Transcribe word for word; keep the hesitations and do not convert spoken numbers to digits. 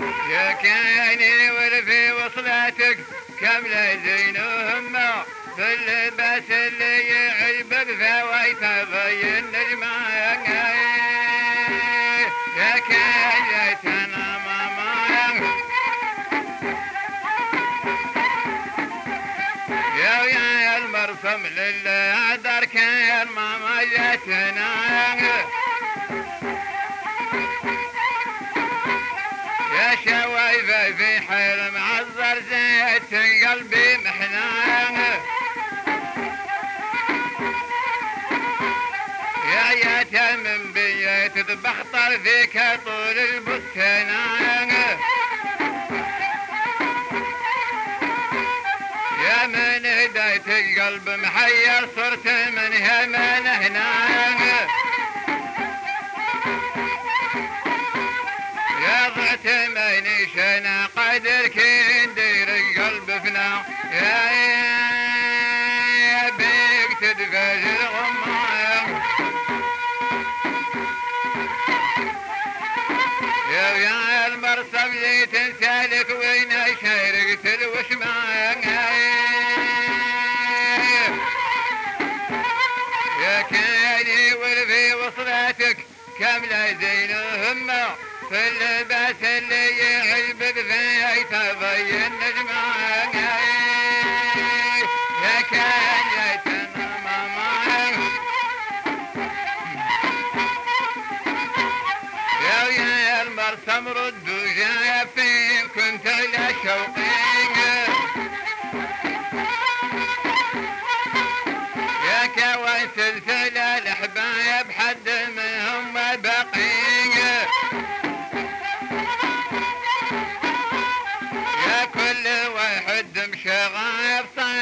يا كاني ورفي وصلاتك كاملة زينهم في اللباس اللي يعجب بفوايته بين نجمة يا كايتنا ماما يا ويا المرسم لله دار كان ماما جاتنا يا شوايفة في حيل معذر زيت قلبي محنان يا يا من بيت تبخطر فيك طول البستان يا من هداية القلب محير صرت من يمن هنا يا ضعت مني شنا قدر كندير القلب فنا يا يا بيك تدفج الغمام يا يا المرسم اللي تنسالك وين شارقت الوشمان يا كاني ولفي وصلاتك كاملة زين همة في اللباس اللي يعجب بفايته بين نجمان يا كانيتنا ماما يا ويا المرسم ردوا جافين كنت على شوقين يا كوان سلسلة الأحباب حد منهم ما بقين يا كل واحد مشغاب صار